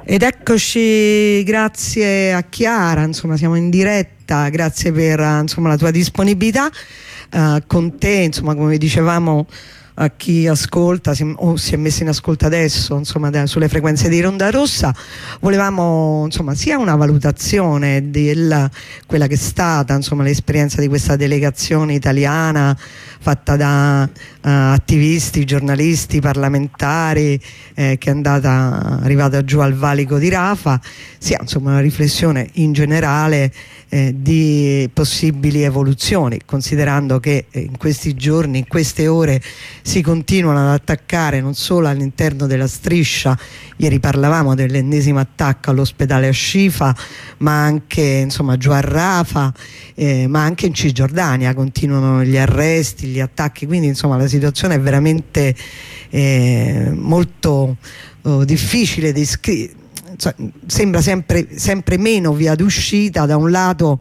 Ed eccoci, grazie a Chiara, insomma siamo in diretta, grazie per insomma, la tua disponibilità. Con te, insomma, come dicevamo a chi ascolta o si è messo in ascolto adesso, insomma, sulle frequenze di Ronda Rossa, volevamo insomma sia una valutazione di quella che è stata insomma l'esperienza di questa delegazione italiana fatta da attivisti, giornalisti, parlamentari, che è arrivata giù al valico di Rafah, sia insomma una riflessione in generale di possibili evoluzioni, considerando che in questi giorni, in queste ore si continuano ad attaccare non solo all'interno della striscia. Ieri parlavamo dell'ennesimo attacco all'ospedale a Shifa, ma anche insomma giù a Rafah, ma anche in Cisgiordania continuano gli arresti, gli attacchi, quindi insomma la situazione è veramente molto difficile da sembra sempre meno via d'uscita. Da un lato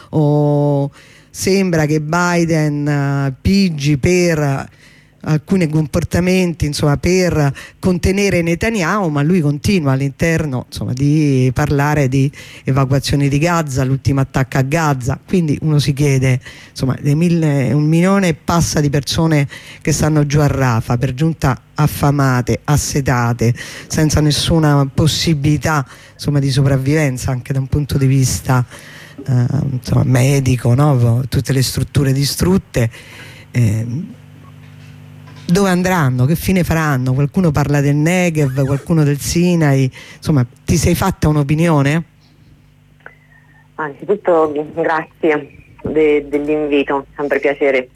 sembra che Biden pigi per alcuni comportamenti insomma per contenere Netanyahu, ma lui continua all'interno insomma di parlare di evacuazioni di Gaza, l'ultimo attacco a Gaza, quindi uno si chiede insomma 1 milione e passa di persone che stanno giù a Rafah, per giunta affamate, assetate, senza nessuna possibilità insomma di sopravvivenza anche da un punto di vista insomma, medico, no? Tutte le strutture distrutte. Dove andranno? Che fine faranno? Qualcuno parla del Negev, qualcuno del Sinai, insomma ti sei fatta un'opinione? Anzitutto grazie dell'invito, sempre piacere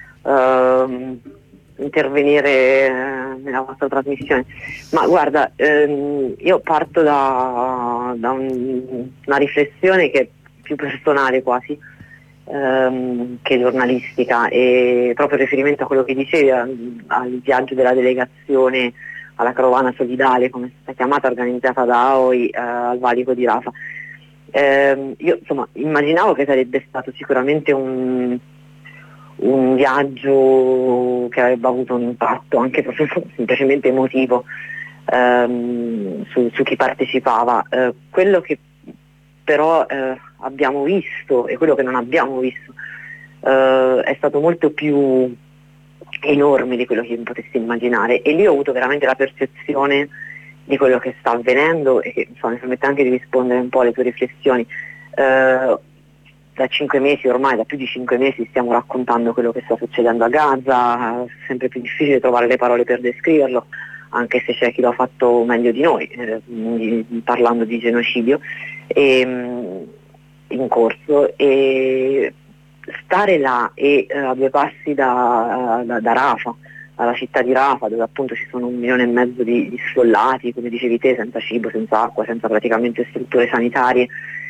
intervenire nella vostra trasmissione. Ma guarda, io parto da una riflessione che è più personale quasi, che giornalistica, e proprio in riferimento a quello che dicevi, al viaggio della delegazione alla carovana solidale, come è stata chiamata, organizzata da AOI al valico di Rafah. Io insomma immaginavo che sarebbe stato sicuramente un viaggio che avrebbe avuto un impatto anche proprio semplicemente emotivo su chi partecipava. Quello che però abbiamo visto e quello che non abbiamo visto è stato molto più enorme di quello che io potessi immaginare, e lì ho avuto veramente la percezione di quello che sta avvenendo e che insomma, mi permette anche di rispondere un po' alle tue riflessioni. Da 5 mesi ormai, da più di 5 mesi stiamo raccontando quello che sta succedendo a Gaza, sempre più difficile trovare le parole per descriverlo, anche se c'è chi lo ha fatto meglio di noi, parlando di genocidio in corso, e stare là e a 2 passi da Rafah, alla città di Rafah, dove appunto ci sono 1,5 milioni di sfollati, come dicevi te, senza cibo, senza acqua, senza praticamente strutture sanitarie,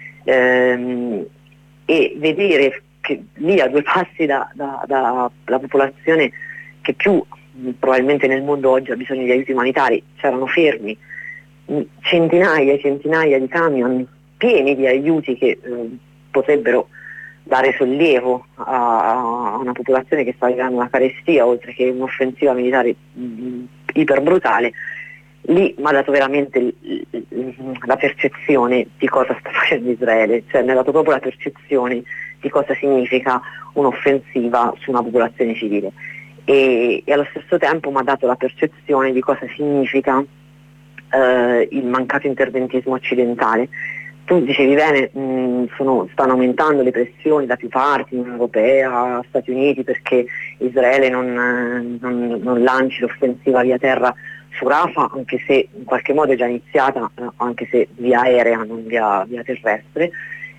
e vedere che lì a 2 passi dalla popolazione che più probabilmente nel mondo oggi ha bisogno di aiuti umanitari, c'erano fermi centinaia e centinaia di camion pieni di aiuti che potrebbero dare sollievo a una popolazione che sta vivendo una carestia, oltre che un'offensiva militare iper brutale. Lì mi ha dato veramente la percezione di cosa sta facendo Israele, cioè mi ha dato proprio la percezione di cosa significa un'offensiva su una popolazione civile, e allo stesso tempo mi ha dato la percezione di cosa significa il mancato interventismo occidentale. Tu dicevi bene, stanno aumentando le pressioni da più parti, Unione Europea, Stati Uniti, perché Israele non lanci l'offensiva via terra su Rafah, anche se in qualche modo è già iniziata, anche se via aerea, non via terrestre.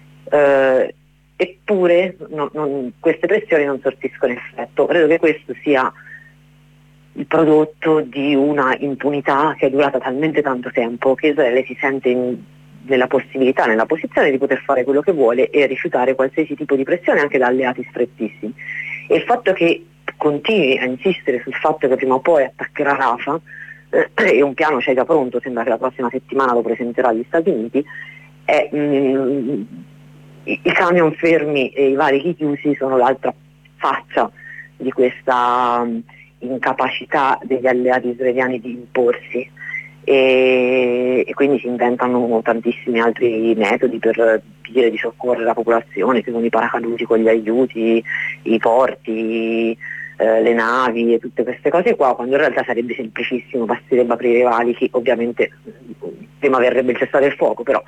Eppure queste pressioni non sortiscono effetto. Credo che questo sia il prodotto di una impunità che è durata talmente tanto tempo che Israele si sente nella posizione di poter fare quello che vuole e rifiutare qualsiasi tipo di pressione anche da alleati strettissimi. E il fatto che continui a insistere sul fatto che prima o poi attaccherà Rafah, e un piano c'è già pronto, sembra che la prossima settimana lo presenterà agli Stati Uniti, i camion fermi e i valichi chiusi sono l'altra faccia di questa incapacità degli alleati israeliani di imporsi. e quindi si inventano tantissimi altri metodi per dire di soccorrere la popolazione, che sono i paracaduti con gli aiuti, i porti, le navi e tutte queste cose qua, quando in realtà sarebbe semplicissimo, basterebbe aprire i valichi, ovviamente prima verrebbe il cessate il fuoco, però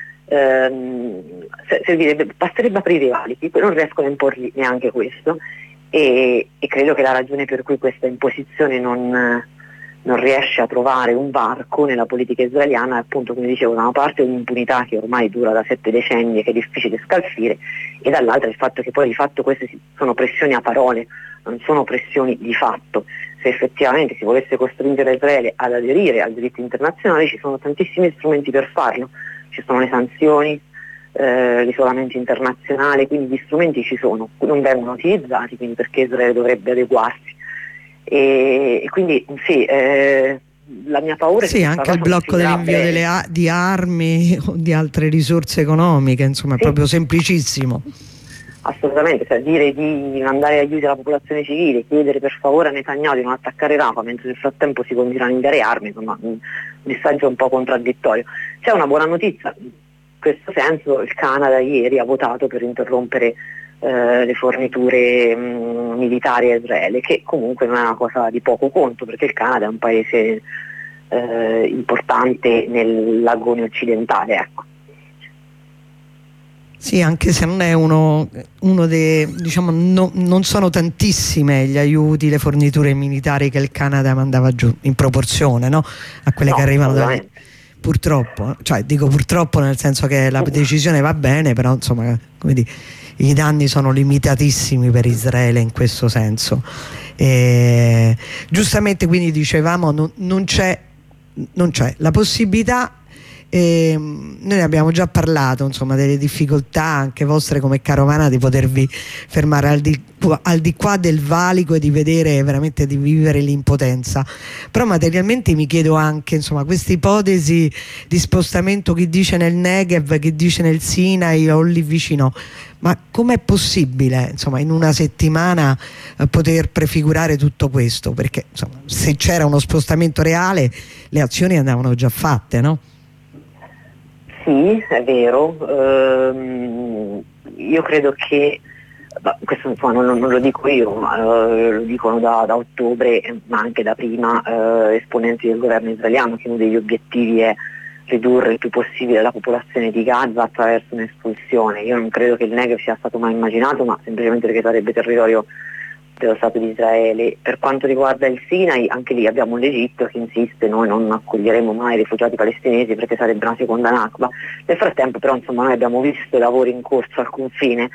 basterebbe aprire i valichi, poi non riescono a imporgli neanche questo, e credo che la ragione per cui questa imposizione non riesce a trovare un varco nella politica israeliana è, appunto, come dicevo, da una parte un'impunità che ormai dura da 7 decenni e che è difficile scalfire, e dall'altra il fatto che poi di fatto queste sono pressioni a parole, non sono pressioni di fatto. Se effettivamente si volesse costringere Israele ad aderire al diritto internazionale, ci sono tantissimi strumenti per farlo, ci sono le sanzioni, l'isolamento internazionale, quindi gli strumenti ci sono, non vengono utilizzati, quindi perché Israele dovrebbe adeguarsi? E quindi sì, la mia paura è che anche il blocco dell'invio di armi o di altre risorse economiche, insomma, è proprio semplicissimo. Assolutamente, cioè dire di mandare aiuti alla popolazione civile, chiedere per favore a Netanyahu di non attaccare Rafah mentre nel frattempo si continuano a inviare armi, insomma un messaggio un po' contraddittorio. C'è una buona notizia, in questo senso il Canada ieri ha votato per interrompere le forniture militari a Israele, che comunque non è una cosa di poco conto, perché il Canada è un paese importante nel lagone occidentale, ecco. Sì, anche se non è uno dei, diciamo, non sono tantissime gli aiuti, le forniture militari che il Canada mandava giù, in proporzione, no? A quelle che arrivano da... Purtroppo, cioè dico purtroppo nel senso che la decisione va bene, però insomma, come dire, i danni sono limitatissimi per Israele in questo senso. Giustamente, quindi dicevamo, non c'è la possibilità. Noi ne abbiamo già parlato, insomma, delle difficoltà anche vostre come carovana di potervi fermare al di qua del valico e di vedere veramente, di vivere l'impotenza. Però materialmente mi chiedo anche, insomma, questa ipotesi di spostamento, chi dice nel Negev, chi dice nel Sinai o lì vicino, ma com'è possibile, insomma, in una settimana poter prefigurare tutto questo? Perché insomma, se c'era uno spostamento reale le azioni andavano già fatte, no? Sì, è vero, io credo che, questo insomma, non lo dico io, ma lo dicono da ottobre, ma anche da prima, esponenti del governo israeliano, che uno degli obiettivi è ridurre il più possibile la popolazione di Gaza attraverso un'espulsione. Io non credo che il Negev sia stato mai immaginato, ma semplicemente perché sarebbe territorio dello Stato di Israele. Per quanto riguarda il Sinai, anche lì abbiamo l'Egitto che insiste: noi non accoglieremo mai rifugiati palestinesi perché sarebbe una seconda Nakba. Nel frattempo però, insomma, noi abbiamo visto i lavori in corso al confine,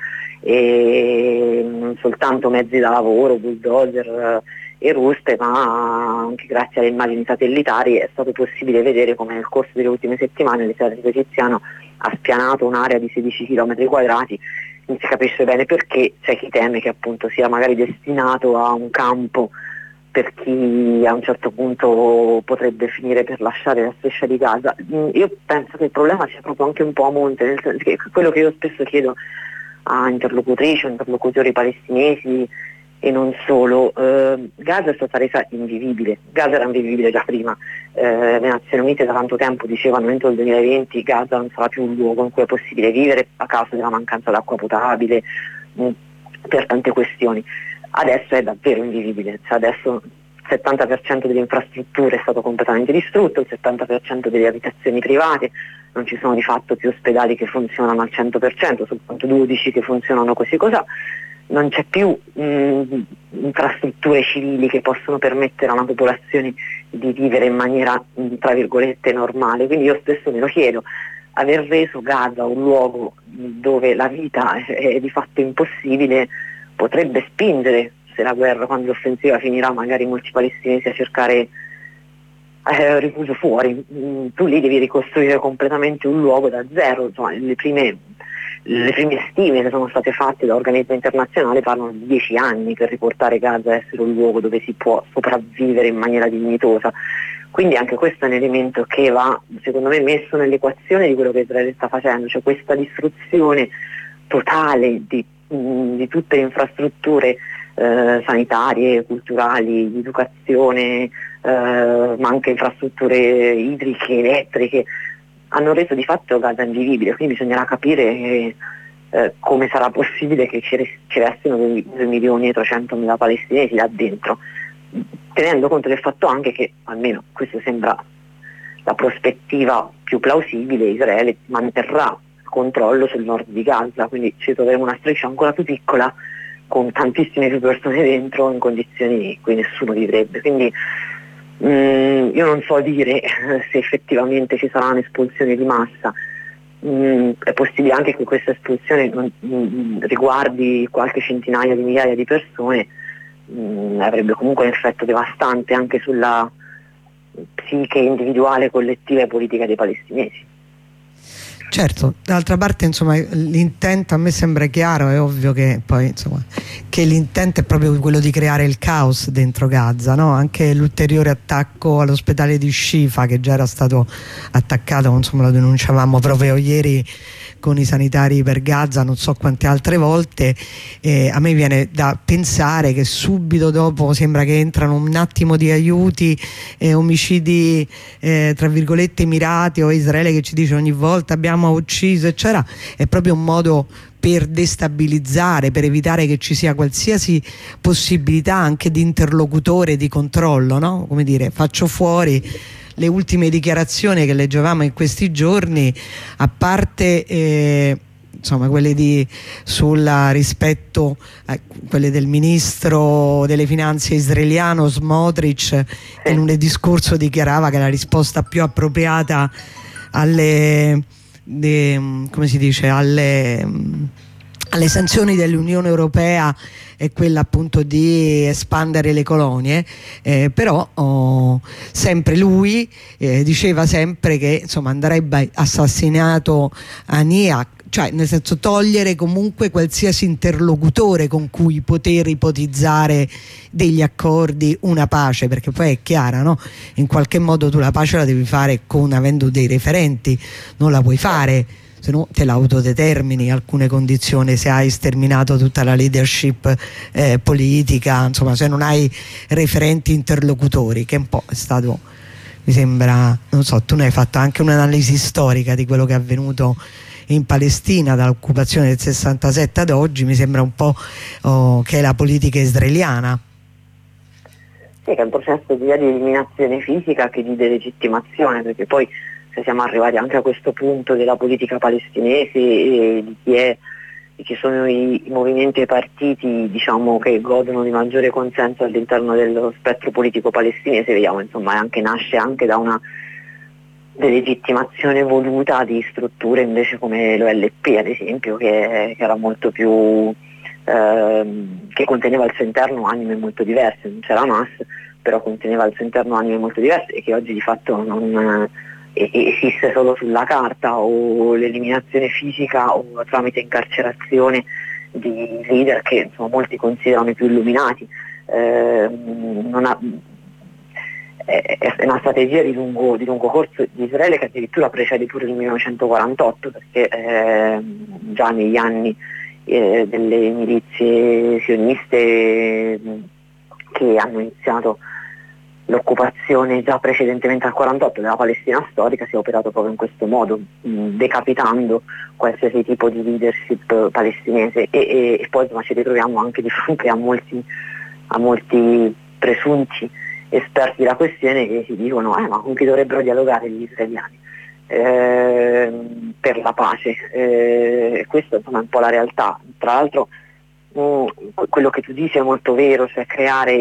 e non soltanto mezzi da lavoro, bulldozer e ruspe, ma anche grazie alle immagini satellitari è stato possibile vedere come nel corso delle ultime settimane l'esercito egiziano ha spianato un'area di 16 km quadrati. Non si capisce bene perché, c'è chi teme che appunto sia magari destinato a un campo per chi a un certo punto potrebbe finire per lasciare la striscia di Gaza. Io penso che il problema sia proprio anche un po' a monte, nel senso che quello che io spesso chiedo a interlocutrici o interlocutori palestinesi e non solo, Gaza è stata resa invivibile. Gaza era invivibile già prima, le Nazioni Unite da tanto tempo dicevano entro il 2020 Gaza non sarà più un luogo in cui è possibile vivere a causa della mancanza d'acqua potabile, per tante questioni. Adesso è davvero invivibile, cioè adesso il 70% delle infrastrutture è stato completamente distrutto, il 70% delle abitazioni private, non ci sono di fatto più ospedali che funzionano al 100%, soltanto 12 che funzionano così cosà. Non c'è più infrastrutture civili che possono permettere a una popolazione di vivere in maniera, tra virgolette, normale. Quindi io spesso me lo chiedo: aver reso Gaza un luogo dove la vita è di fatto impossibile potrebbe spingere, se la guerra, quando l'offensiva finirà, magari molti palestinesi a cercare rifugio fuori. Tu lì devi ricostruire completamente un luogo da zero. Insomma, le prime stime che sono state fatte da organismi internazionali parlano di 10 anni per riportare Gaza a essere un luogo dove si può sopravvivere in maniera dignitosa. Quindi anche questo è un elemento che va, secondo me, messo nell'equazione di quello che Israele sta facendo, cioè questa distruzione totale di tutte le infrastrutture sanitarie, culturali, di educazione, ma anche infrastrutture idriche, elettriche, hanno reso di fatto Gaza invivibile, quindi bisognerà capire come sarà possibile che ci restino 2.300.000 palestinesi là dentro, tenendo conto del fatto anche che, almeno questo sembra la prospettiva più plausibile, Israele manterrà il controllo sul nord di Gaza, quindi ci troveremo una striscia ancora più piccola con tantissime più persone dentro in condizioni in cui nessuno vivrebbe. Quindi io non so dire se effettivamente ci sarà un'espulsione di massa. È possibile anche che questa espulsione riguardi qualche centinaia di migliaia di persone, avrebbe comunque un effetto devastante anche sulla psiche individuale, collettiva e politica dei palestinesi. Certo, d'altra parte insomma l'intento a me sembra chiaro, è ovvio che poi insomma che l'intento è proprio quello di creare il caos dentro Gaza, no? Anche l'ulteriore attacco all'ospedale di Shifa, che già era stato attaccato, insomma lo denunciavamo proprio ieri con i sanitari per Gaza non so quante altre volte, a me viene da pensare che subito dopo sembra che entrano un attimo di aiuti, omicidi tra virgolette mirati, o Israele che ci dice ogni volta abbiamo ucciso eccetera, è proprio un modo per destabilizzare, per evitare che ci sia qualsiasi possibilità anche di interlocutore, di controllo, no? Come dire, faccio fuori le ultime dichiarazioni che leggevamo in questi giorni, a parte insomma quelle rispetto a quelle del ministro delle finanze israeliano Smotrich, che in un discorso dichiarava che la risposta più appropriata alle come si dice, alle sanzioni dell'Unione Europea è quella appunto di espandere le colonie, però sempre lui diceva sempre che insomma andrebbe assassinato Haniya, cioè nel senso togliere comunque qualsiasi interlocutore con cui poter ipotizzare degli accordi, una pace, perché poi è chiara, no? In qualche modo tu la pace la devi fare avendo dei referenti, non la puoi fare se no te l'autodetermini alcune condizioni, se hai sterminato tutta la leadership politica, insomma se non hai referenti interlocutori, che un po' è stato, mi sembra, non so, tu ne hai fatto anche un'analisi storica di quello che è avvenuto in Palestina dall'occupazione del 67 ad oggi, mi sembra un po' che è la politica israeliana. Sì, che è un processo sia di eliminazione fisica che di delegittimazione, perché poi se siamo arrivati anche a questo punto della politica palestinese e di chi sono i movimenti e i partiti, diciamo, che godono di maggiore consenso all'interno dello spettro politico palestinese, vediamo insomma nasce anche da una delegittimazione voluta di strutture invece come l'OLP ad esempio, che era molto più che conteneva al suo interno anime molto diverse, non c'era Hamas, però conteneva al suo interno anime molto diverse e che oggi di fatto non esiste solo sulla carta, o l'eliminazione fisica o tramite incarcerazione di leader che insomma molti considerano i più illuminati. È una strategia di lungo corso di Israele che addirittura precede pure il 1948, perché già negli anni delle milizie sioniste che hanno iniziato l'occupazione già precedentemente al 48 della Palestina storica si è operato proprio in questo modo, decapitando qualsiasi tipo di leadership palestinese e poi insomma, ci ritroviamo anche di fronte a molti presunti esperti della questione che si dicono ma con chi dovrebbero dialogare gli israeliani per la pace. Questa insomma, è un po' la realtà. Tra l'altro quello che tu dici è molto vero, cioè creare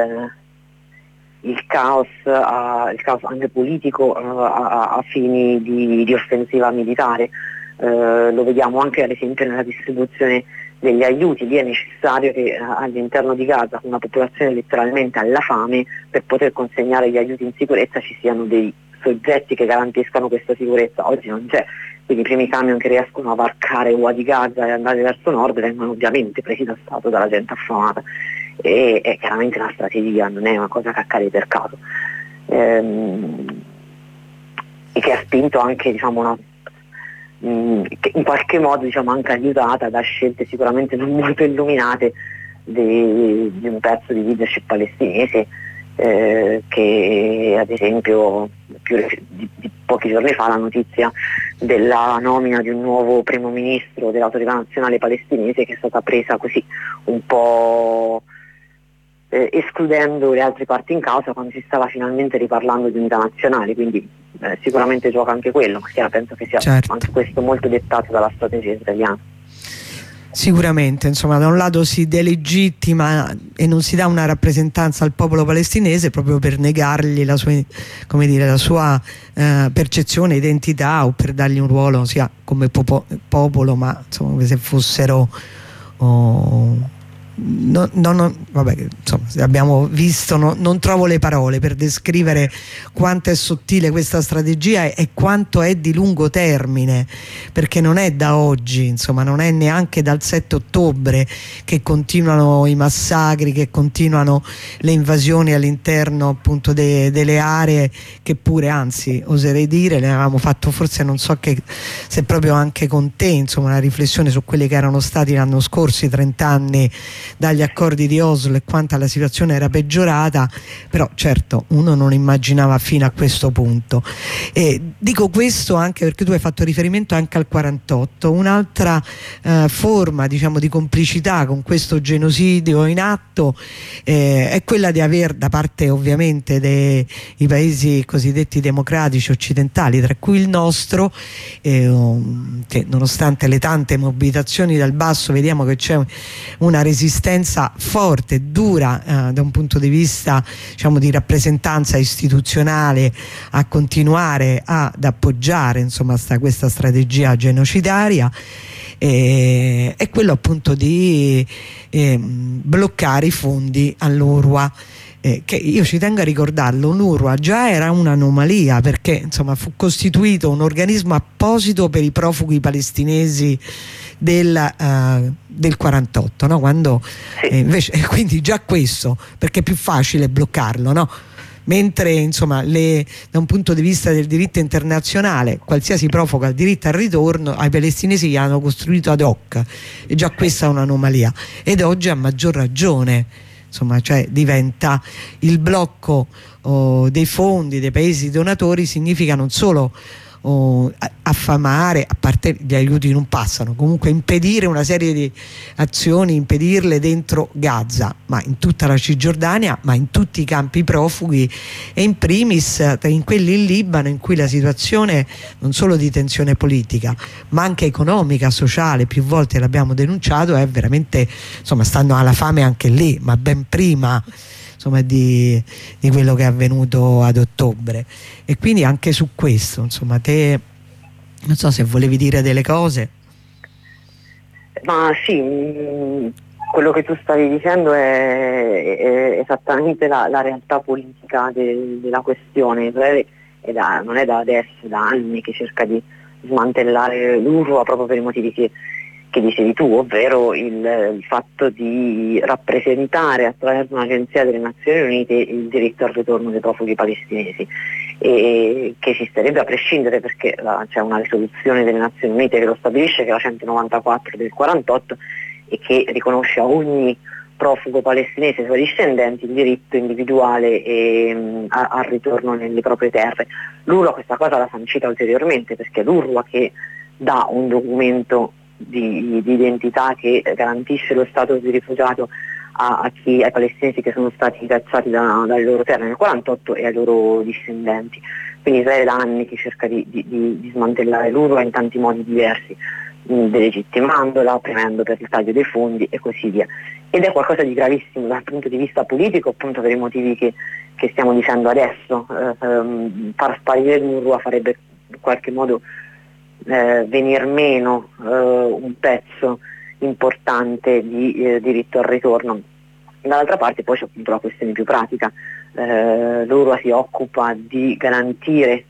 il caos anche politico a fini di offensiva militare. Lo vediamo anche ad esempio nella distribuzione degli aiuti. Lì è necessario che all'interno di Gaza, con una popolazione letteralmente alla fame, per poter consegnare gli aiuti in sicurezza ci siano dei soggetti che garantiscano questa sicurezza. Oggi non c'è, quindi i primi camion che riescono a varcare Wadi Gaza e andare verso nord vengono ovviamente presi da Stato dalla gente affamata. E è chiaramente una strategia, non è una cosa che accade per caso, e che ha spinto anche diciamo in qualche modo diciamo anche aiutata da scelte sicuramente non molto illuminate di un pezzo di leadership palestinese che ad esempio di pochi giorni fa la notizia della nomina di un nuovo primo ministro dell'Autorità Nazionale Palestinese, che è stata presa così un po' escludendo le altre parti in causa, quando si stava finalmente riparlando di unità nazionale, quindi sicuramente gioca anche quello, ma penso che sia anche questo molto dettato dalla strategia israeliana. Sicuramente, insomma, da un lato si delegittima e non si dà una rappresentanza al popolo palestinese proprio per negargli la sua, come dire, la sua percezione, identità, o per dargli un ruolo sia come popolo, ma insomma come se fossero vabbè, insomma, abbiamo visto, non trovo le parole per descrivere quanto è sottile questa strategia e quanto è di lungo termine, perché non è da oggi, insomma, non è neanche dal 7 ottobre che continuano i massacri, che continuano le invasioni all'interno appunto delle aree, che pure, anzi, oserei dire, ne avevamo fatto forse, non so se proprio anche con te, insomma, una riflessione su quelli che erano stati l'anno scorso i 30 anni dagli accordi di Oslo e quanta la situazione era peggiorata, però certo uno non immaginava fino a questo punto. E dico questo anche perché tu hai fatto riferimento anche al 48, un'altra forma, diciamo, di complicità con questo genocidio in atto è quella di aver, da parte ovviamente dei paesi cosiddetti democratici occidentali, tra cui il nostro, che nonostante le tante mobilitazioni dal basso vediamo che c'è una resistenza forte, dura, da un punto di vista, diciamo, di rappresentanza istituzionale, a continuare ad appoggiare, insomma, questa strategia genocidaria, è quello appunto di bloccare i fondi all'UNRWA. Che io ci tengo a ricordarlo, l'UNRWA già era un'anomalia, perché insomma fu costituito un organismo apposito per i profughi palestinesi del 48, no? Quando invece, quindi già questo, perché è più facile bloccarlo, no? Mentre insomma da un punto di vista del diritto internazionale qualsiasi profugo ha il diritto al ritorno, ai palestinesi gli hanno costruito ad hoc, e già questa è un'anomalia, ed oggi a maggior ragione, insomma, cioè diventa il blocco dei fondi dei paesi donatori, significa non solo affamare, a parte gli aiuti non passano, comunque impedire una serie di azioni, impedirle dentro Gaza, ma in tutta la Cisgiordania, ma in tutti i campi profughi, e in primis in quelli in Libano, in cui la situazione non solo di tensione politica ma anche economica, sociale, più volte l'abbiamo denunciato, è veramente, insomma, stanno alla fame anche lì, ma ben prima, insomma, di quello che è avvenuto ad ottobre. E quindi anche su questo, insomma, te non so se volevi dire delle cose. Ma sì, quello che tu stavi dicendo è esattamente la realtà politica della questione. Israele non è da adesso, da anni che cerca di smantellare l'UNRWA proprio per i motivi che dicevi tu, ovvero il fatto di rappresentare attraverso un'agenzia delle Nazioni Unite il diritto al ritorno dei profughi palestinesi, e che esisterebbe a prescindere, perché c'è una risoluzione delle Nazioni Unite che lo stabilisce, che è la 194 del 48, e che riconosce a ogni profugo palestinese e ai suoi discendenti il diritto individuale al ritorno nelle proprie terre. L'UNRWA questa cosa l'ha sancita ulteriormente, perché è l'UNRWA che dà un documento di identità che garantisce lo status di rifugiato ai palestinesi che sono stati cacciati dalle loro terre nel 48 e ai loro discendenti. Quindi Israele da anni che cerca di smantellare l'UNRWA in tanti modi diversi, delegittimandola, premendo per il taglio dei fondi e così via. Ed è qualcosa di gravissimo dal punto di vista politico, appunto per i motivi che stiamo dicendo adesso. Far sparire l'UNRWA farebbe in qualche modo venir meno un pezzo importante di diritto al ritorno. Dall'altra parte poi c'è appunto la questione più pratica. L'UNRWA si occupa di garantire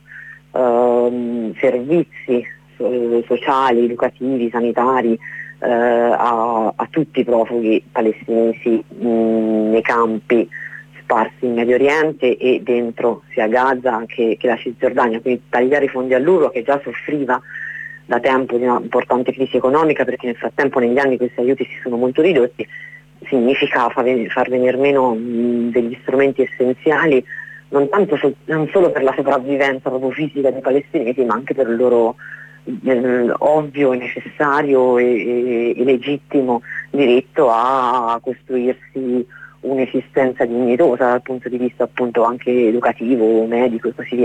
servizi sociali, educativi, sanitari a tutti i profughi palestinesi nei campi sparsi in Medio Oriente e dentro sia Gaza che la Cisgiordania. Quindi tagliare i fondi all'UNRWA, che già soffriva da tempo di una importante crisi economica, perché nel frattempo negli anni questi aiuti si sono molto ridotti, significa far venir meno degli strumenti essenziali, non solo per la sopravvivenza proprio fisica dei palestinesi, ma anche per il loro ovvio, necessario e legittimo diritto a costruirsi un'esistenza dignitosa dal punto di vista appunto anche educativo, medico e così via.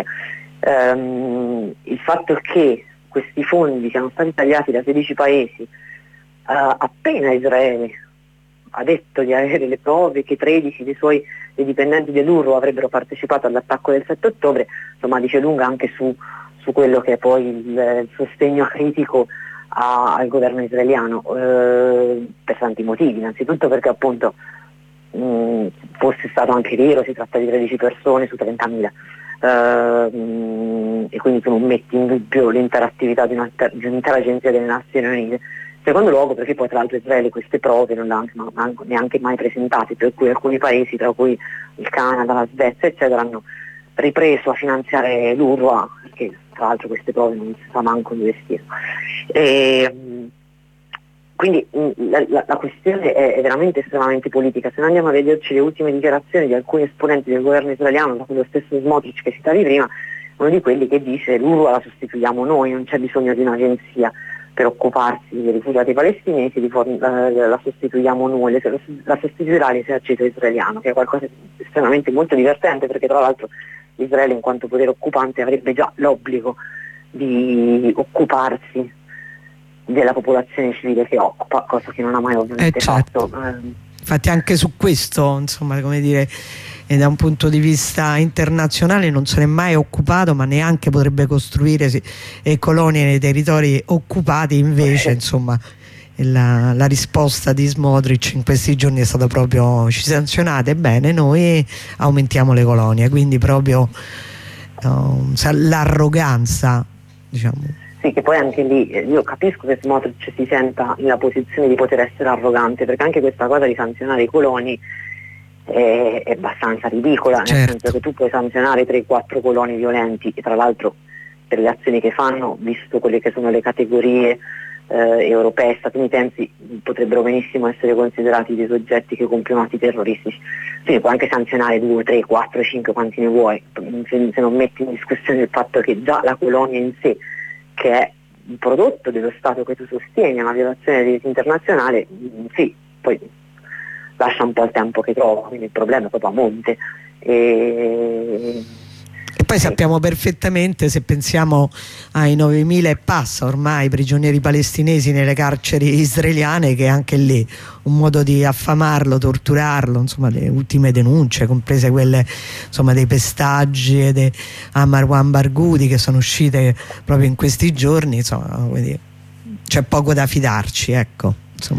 Il fatto che questi fondi siano stati tagliati da 16 paesi appena Israele ha detto di avere le prove che 13 dei dipendenti dell'UNRWA avrebbero partecipato all'attacco del 7 ottobre, insomma dice lunga anche su quello che è poi il sostegno critico al governo israeliano, per tanti motivi, innanzitutto perché appunto fosse stato anche vero, si tratta di 13 persone su 30.000, e quindi tu non metti in dubbio l'intera attività di un'intera agenzia delle Nazioni Unite. Secondo luogo perché poi tra l'altro Israele queste prove non le ha neanche mai presentate, per cui alcuni paesi, tra cui il Canada, la Svezia eccetera, hanno ripreso a finanziare l'UNRWA, perché tra l'altro queste prove non si sa manco dove stiano. Quindi la questione è veramente estremamente politica. Se noi andiamo a vederci le ultime dichiarazioni di alcuni esponenti del governo israeliano, da quello stesso Smotrich che citavi prima, uno di quelli che dice l'UNRWA la sostituiamo noi, non c'è bisogno di un'agenzia per occuparsi dei rifugiati palestinesi, la sostituiamo noi, la sostituirà l'esercito israeliano, che è qualcosa di estremamente molto divertente, perché tra l'altro Israele in quanto potere occupante avrebbe già l'obbligo di occuparsi della popolazione civile che occupa, cosa che non ha mai ovviamente certo. fatto. Infatti anche su questo, insomma, come dire, da un punto di vista internazionale non se n'è mai occupato, ma neanche potrebbe costruire colonie nei territori occupati. Invece insomma la risposta di Smotrich in questi giorni è stata proprio: ci sanzionate, bene, noi aumentiamo le colonie. Quindi proprio l'arroganza, diciamo. Sì, che poi anche lì io capisco che Smotrich si senta nella posizione di poter essere arrogante, perché anche questa cosa di sanzionare i coloni è abbastanza ridicola, certo. Nel senso che tu puoi sanzionare 3-4 coloni violenti, e tra l'altro per le azioni che fanno, visto quelle che sono le categorie europee e statunitensi, potrebbero benissimo essere considerati dei soggetti che compiono atti terroristici. Quindi puoi anche sanzionare 2, 3, 4, 5, quanti ne vuoi, se non metti in discussione il fatto che già la colonia in sé, che è il prodotto dello Stato che tu sostieni, è una violazione del diritto internazionale, sì, poi lascia un po' il tempo che trova, quindi il problema è proprio a monte. E poi sappiamo perfettamente, se pensiamo ai 9.000 e passa ormai prigionieri palestinesi nelle carceri israeliane, che anche lì un modo di affamarlo, torturarlo, insomma le ultime denunce, comprese quelle insomma dei pestaggi e di Marwan Barghouti che sono uscite proprio in questi giorni, insomma c'è poco da fidarci, ecco, insomma.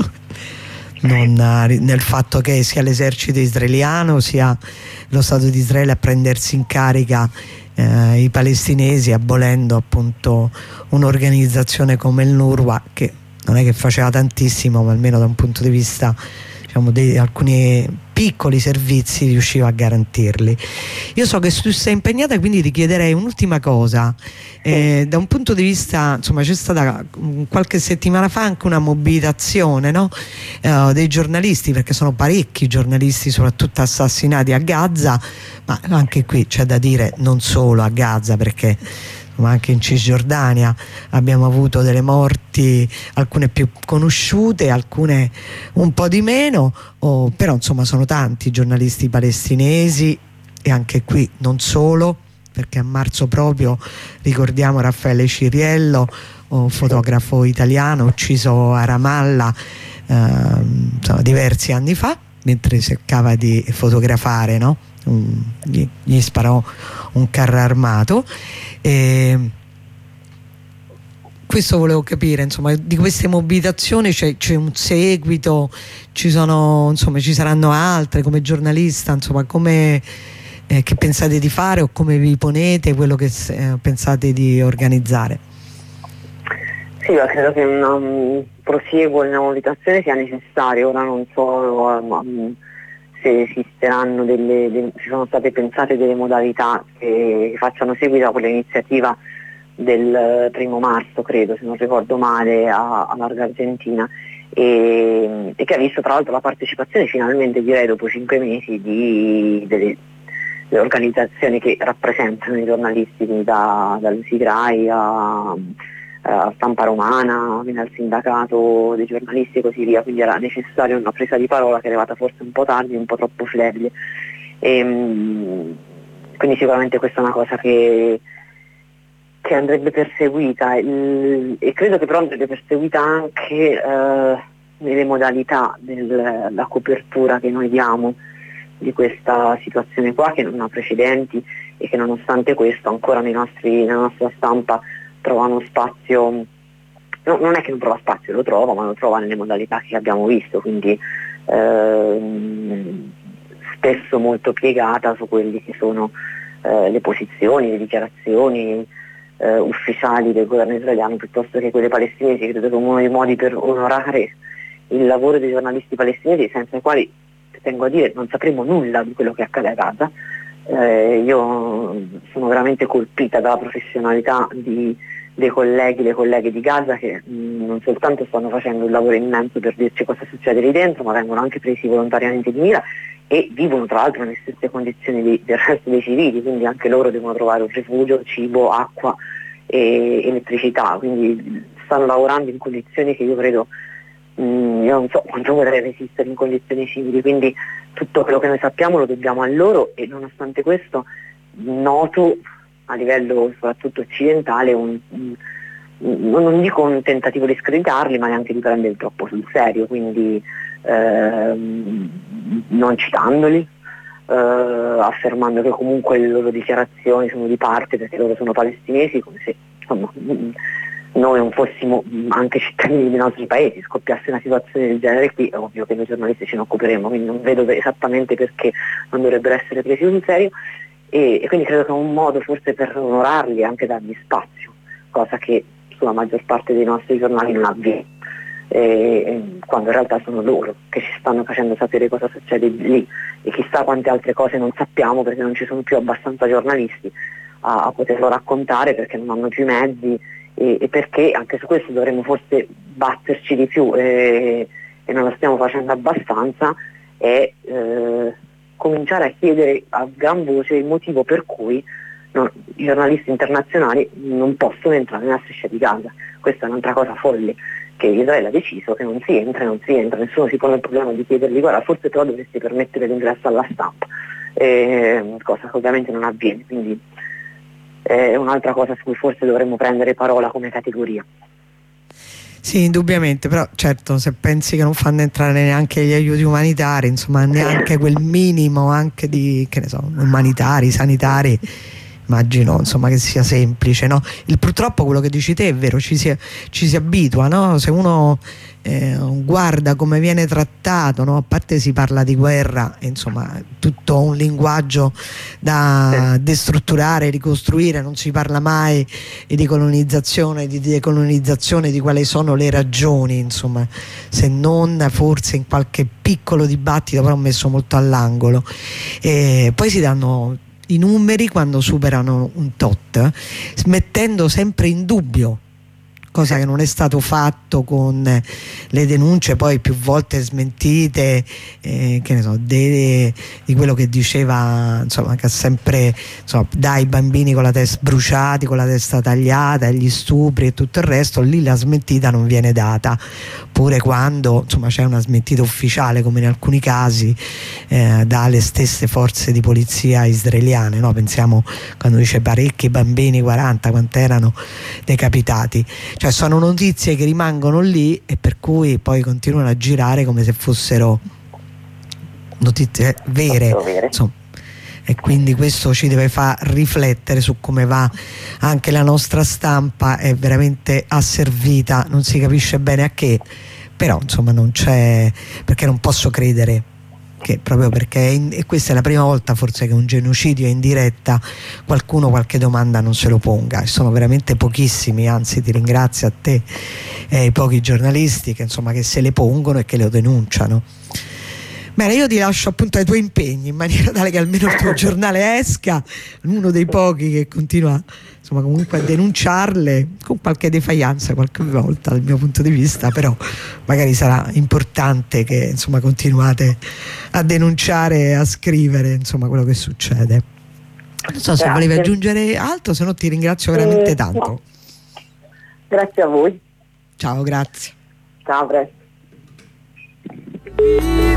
Nel fatto che sia l'esercito israeliano sia lo Stato di Israele a prendersi in carica i palestinesi, abolendo appunto un'organizzazione come il NURWA, che non è che faceva tantissimo, ma almeno da un punto di vista, diciamo, di alcuni piccoli servizi riusciva a garantirli. Io so che tu sei impegnata, quindi ti chiederei un'ultima cosa. Da un punto di vista, insomma, c'è stata qualche settimana fa anche una mobilitazione, no? Dei giornalisti, perché sono parecchi giornalisti soprattutto assassinati a Gaza, ma anche qui c'è da dire non solo a Gaza, perché anche in Cisgiordania abbiamo avuto delle morti, alcune più conosciute, alcune un po' di meno, però insomma sono tanti i giornalisti palestinesi, e anche qui non solo, perché a marzo proprio ricordiamo Raffaele Ciriello, fotografo italiano ucciso a Ramallah diversi anni fa mentre cercava di fotografare, no? Gli sparò un carro armato. Questo volevo capire, insomma, di queste mobilitazioni c'è un seguito, ci saranno altre come giornalista, insomma, che pensate di fare o come vi ponete, quello che pensate di organizzare? Sì, io credo che un prosieguo nella mobilitazione sia necessario. Ora non so se esisteranno ci sono state pensate delle modalità che facciano seguito a quell'iniziativa del 1° marzo, credo, se non ricordo male, a Larga Argentina. e che ha visto tra l'altro la partecipazione finalmente, direi dopo 5 mesi, delle organizzazioni che rappresentano i giornalisti, quindi dall'Usigrai a Stampa Romana, fino al sindacato dei giornalisti e così via, quindi era necessaria una presa di parola che è arrivata forse un po' tardi, un po' troppo flebile. Quindi sicuramente questa è una cosa che andrebbe perseguita, e credo che però andrebbe perseguita anche nelle modalità della copertura che noi diamo di questa situazione qua, che non ha precedenti e che nonostante questo ancora nella nostra stampa trova uno spazio, non è che non trova spazio, lo trova, ma lo trova nelle modalità che abbiamo visto, quindi spesso molto piegata su quelli che sono le posizioni, le dichiarazioni ufficiali del governo israeliano piuttosto che quelle palestinesi. Credo che uno dei modi per onorare il lavoro dei giornalisti palestinesi, senza i quali, tengo a dire, non sapremo nulla di quello che accade a Gaza. Io sono veramente colpita dalla professionalità dei colleghi, le colleghe di Gaza, che non soltanto stanno facendo un lavoro immenso per dirci cosa succede lì dentro, ma vengono anche presi volontariamente di mira e vivono tra l'altro nelle stesse condizioni del resto dei civili, quindi anche loro devono trovare un rifugio, cibo, acqua e elettricità, quindi stanno lavorando in condizioni che io credo, io non so quanto vorrei resistere in condizioni simili, quindi tutto quello che noi sappiamo lo dobbiamo a loro, e nonostante questo noto a livello soprattutto occidentale non dico un tentativo di screditarli, ma neanche di prendere troppo sul serio, quindi non citandoli, affermando che comunque le loro dichiarazioni sono di parte perché loro sono palestinesi, come se insomma noi non fossimo anche cittadini dei nostri paesi. Scoppiasse una situazione del genere qui, è ovvio che noi giornalisti ce ne occuperemo, quindi non vedo esattamente perché non dovrebbero essere presi sul serio, e quindi credo che è un modo forse per onorarli e anche dargli spazio, cosa che sulla maggior parte dei nostri giornali non avviene, quando in realtà sono loro che ci stanno facendo sapere cosa succede lì, e chissà quante altre cose non sappiamo perché non ci sono più abbastanza giornalisti a poterlo raccontare, perché non hanno più i mezzi, e perché anche su questo dovremmo forse batterci di più, e non lo stiamo facendo abbastanza, è cominciare a chiedere a gran voce il motivo per cui i giornalisti internazionali non possono entrare nella striscia di Gaza. Questa è un'altra cosa folle, che Israele ha deciso che non si entra, nessuno si pone il problema di chiedergli guarda, forse però dovresti permettere l'ingresso alla stampa, cosa che ovviamente non avviene, quindi è un'altra cosa su cui forse dovremmo prendere parola come categoria. Sì, indubbiamente, però certo, se pensi che non fanno entrare neanche gli aiuti umanitari, insomma neanche quel minimo anche di, che ne so, umanitari, sanitari, immagino insomma che sia semplice, no? Purtroppo quello che dici te è vero, ci si abitua, no? Se uno guarda come viene trattato, no? A parte si parla di guerra, insomma tutto un linguaggio da destrutturare, ricostruire, non si parla mai di colonizzazione, di decolonizzazione, di quali sono le ragioni, insomma, se non forse in qualche piccolo dibattito però messo molto all'angolo. Poi si danno i numeri quando superano un tot, mettendo sempre in dubbio, cosa che non è stato fatto con le denunce poi più volte smentite, che ne so, di quello che diceva, insomma, che ha sempre, insomma, dai bambini con la testa bruciati, con la testa tagliata, gli stupri e tutto il resto. Lì la smentita non viene data, pure quando insomma c'è una smentita ufficiale, come in alcuni casi dalle stesse forze di polizia israeliane, no? Pensiamo quando dice parecchi bambini, 40, quant'erano decapitati. Cioè sono notizie che rimangono lì e per cui poi continuano a girare come se fossero notizie vere, insomma. E quindi questo ci deve far riflettere su come va anche la nostra stampa, è veramente asservita, non si capisce bene a che, però insomma non c'è, perché non posso credere che proprio perché e questa è la prima volta forse che un genocidio è in diretta qualcuno qualche domanda non se lo ponga, e sono veramente pochissimi, anzi ti ringrazio a te e ai pochi giornalisti che insomma che se le pongono e che lo denunciano. Bene, io ti lascio appunto ai tuoi impegni, in maniera tale che almeno il tuo giornale esca, uno dei pochi che continua insomma comunque a denunciarle, con qualche defianza qualche volta dal mio punto di vista, però magari sarà importante che insomma continuate a denunciare e a scrivere insomma quello che succede. Non so se volevi aggiungere altro, se no ti ringrazio veramente tanto. No. Grazie a voi. Ciao, grazie. Ciao, a presto.